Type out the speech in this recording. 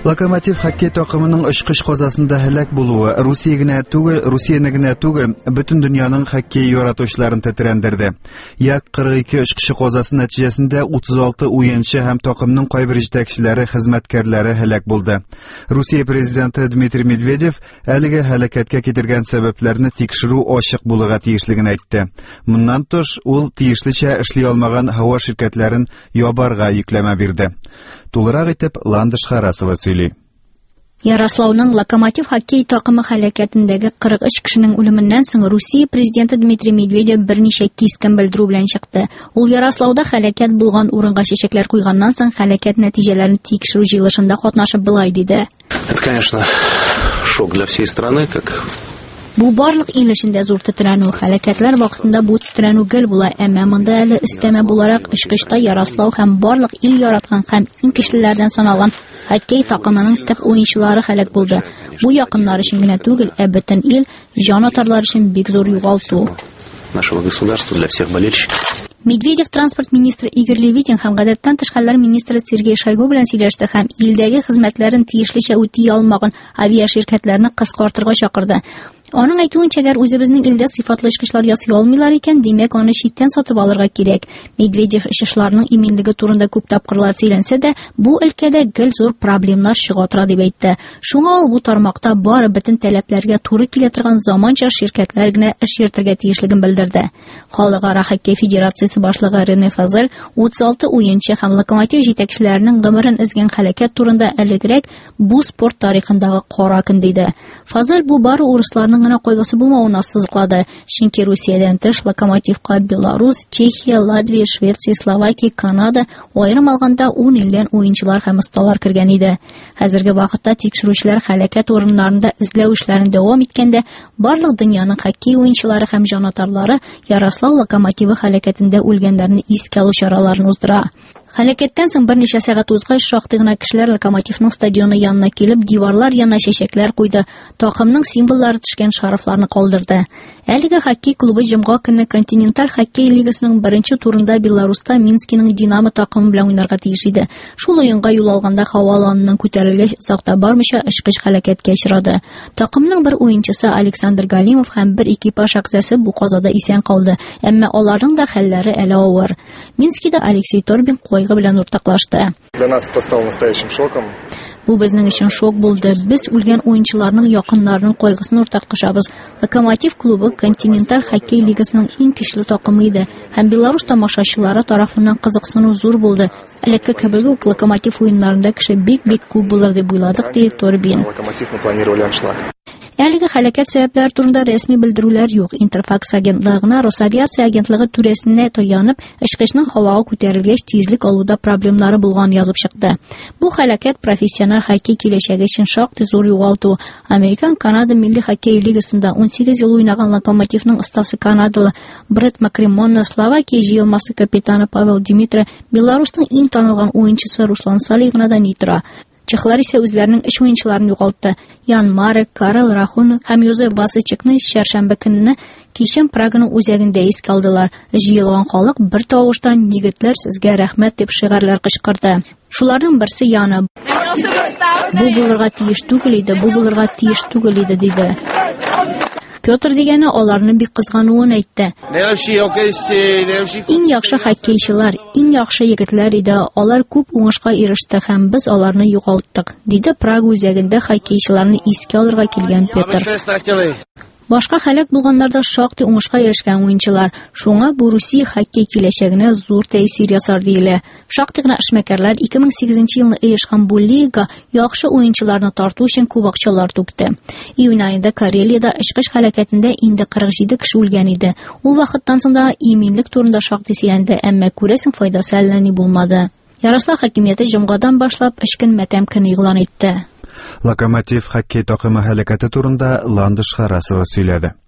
Lokomotiv хоккей takımının очкыч казасында һәлак булуы Русияны генә түгел, бөтен дөньяның хоккей яратучыларын тетрәндерде. Як 42 очкыч казасы нәтиҗәсендә 36 уенчы һәм такымның кайбер җитәкчеләре, хезмәткәрләре һәлак булды. Русия президенты Дмитрий Медведев әлеге һәлакәткә китергән сәбәпләрне тикшерү ачык булырга тиешлеген әйтте. Моннан тыш, ул тиешлечә эшли алмаган һава ширкәтләрен ябарга йөкләмә бирде. Тулырак итеп Ландыш Харасова сөйли. Ярославның Локомотив хоккей такымы һәлакәтендәге 43 кешенең үлеменнән соң Русия президенты Дмитрий Медведев берничә кискен белдерү белән чыкты. Ул Ярославда һәлакәт булган урынга чәчәкләр куйганнан соң һәлакәт нәтиҗәләрен тикшерү җыелышында катнашып былай диде. Это, конечно, шок для всей страны, как Бу барлык ил эчендә зур тетрәнү, һәлакәтләр вакытында бу тетрәнү гел була, әмма монда әле өстәмә буларак очкычта Ярослав һәм барлык ил яраткан һәм иң көчлеләрдән саналган хоккей такымының төп уенчылары һәлак булды. Бу якыннар өчен генә түгел, бөтен ил, җан атарлар өчен бик зур югалту. Нашего государства, для всех болельщиков. Медведев транспорт министры Игорь Левитин һәм гадәттән тыш хәлләр министры Сергей Шойгу белән сөйләште һәм илдәге хезмәтләрен тиешлечә үти алмаган авиаширкәтләрне кыскартырга чакырды. Аның әйтүенчә, әгәр үзебезнең илдә сыйфатлы очкычлар ясый алмыйлар икән, димәк аны читтән сатып алырга кирәк. Медведев очышларның иминлеге турында күп тапкырлар сөйләнсә дә, бу өлкәдә гел зур проблемалар чыга тора дип әйтте. Шуңа ул бу тармакта бары бөтен таләпләргә туры килә торган заманча ширкәтләр генә эш йөртергә тиешлеген белдерде. Халыкара хоккей федерациясе башлыгы Рене Фазель 36 уенчы һәм Локомотив җитәкчеләренең гомерен изгән һәлакәт турында элегрәк бу спорт тарихындагы кара көн диде. Фазель бу бары урысларның гына кайгысы булмавына сызыклады. Чөнки Русиядән тыш Локомотивка Беларусь, Чехия, Латвия, Швеция, Словакия, Канада аерым алганда 10 илдән уенчылар һәм осталар кергән иде. Хәзерге вакытта тикшерүчеләр һәлакәт урыннарында эзләү эшләрен дәвам иткәндә, барлык дөньяның хоккей уенчылары һәм җанатарлары Ярослав Локомотивы һәлакәтендә үлгәннәрне искә алу чараларын уздыра. Һәлакәттән соң берничә сәгать узгач, шактый гына кешеләр Локомотивның стадионы янына килеп, диварлар янына чәчәкләр куйды, такымның символлары төшкән шарфларны калдырды. Әлеге хоккей клубы җомга көнне континенталь хоккей лигасының беренче турында Беларуста Минскиның Динамо такымы белән уйнарга тиеш иде. Шул уенга юл алганда һаваланының күтәрелгәч озакта бармыйча очкыч һәлакәткә очрады. Такымның бер уенчысы Александр Галимов һәм бер экипаж әгъзасы бу казада исән калды, әмма аларның да хәлләре әле авыр. Минскида Алексей Торбин белән уртаклашты. Для нас это стало настоящим шоком. Бу безнең өчен шок булды. Без үлгән уенчыларның якыннарының кайгысын уртаклашабыз. Локомотив клубы континенталь хоккей лигасының иң көчле такымы иде һәм Беларусь тамашачылары тарафыннан кызыксыну зур булды. Элекке кебек үк Локомотив уеннарында кеше бик күп булыр дип уйладык, ди Торбин. Локомотив мы планировали аншлаг. Әлеге һәлакәт сәбәпләре турында рәсми белдерүләр юк. Интерфакс агентлыгына Росавиация агентлыгы түрәсенә таянып, очкычның һавага күтәрелгәч тизлек алуда проблемнары булган язып чыкты. Бу һәлакәт профессиональ хоккей киләчәге өчен шактый зур югалту. Американ-Канада милли хоккей лигасында 18 ел уйнаган Локомотивның остасы канадалы Бред Макримонны, Словакия җыелмасы капитаны Павел Димитра, Беларусьның иң танылган уенчысы Руслан Салихны да нитра. Чехлар исә үзләренең эш уенчыларын югалтты. Ян Марек, Карл Рахун һәм Йозеф Басычыкны чәршәмбе көнне кичен Праганың үзәгендә искә алдылар. Җыелган халык бер тавыштан "Егетләр, сезгә рәхмәт" дип шигарләр кычкырды. Шуларның берсе Яна. Бу булырга тиеш түгел иде, бу булырга тиеш түгел иде диде. Петр дигәне аларны бик кызгануын әйтте. Иң яхшы хоккейчылар, иң яхшы егетләр иде, алар күп уңышка иреште һәм без аларны югалттык, диде Прага үзәгендә хоккейчыларны искә алырга килгән Петр. Башка һәлак булганнарда шактый уңышка ирешкән уенчылар. Шуңа бу Русия хоккей киләчәгенә зур тәэсир ясар диелә. Шактый гына эшмәкәрләр 2008 елны оешкан бу лига яхшы уенчыларны тарту өчен күп акчалар түкте. Июнь аенда Карелиядә очкыч һәлакәтендә инде 47 кеше үлгән иде. Ул вакыттан соң да иминлек турында шактый сөйләнде, әмма күрәсең файдасы әллә ни булмады. Ярослав хакимияте җомгадан башлап 3 көн матәм көне игълан итте. Локомотив хоккей такымы һәлакәте турында Ландыш Харасова сөйләде.